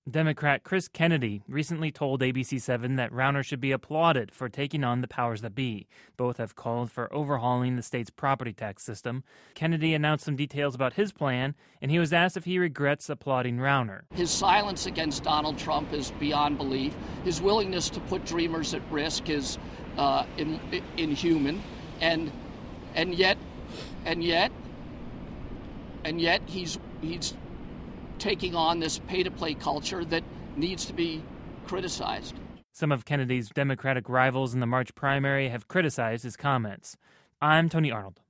Democrat Chris Kennedy recently told ABC7 that Rauner should be applauded for taking on the powers that be. Both have called for overhauling the state's property tax system. Kennedy announced some details about his plan, and he was asked if he regrets applauding Rauner. His silence against Donald Trump is beyond belief. His willingness to put dreamers at risk is inhuman, and yet he's taking on this pay-to-play culture that needs to be criticized. Some of Kennedy's Democratic rivals in the March primary have criticized his comments. I'm Tony Arnold.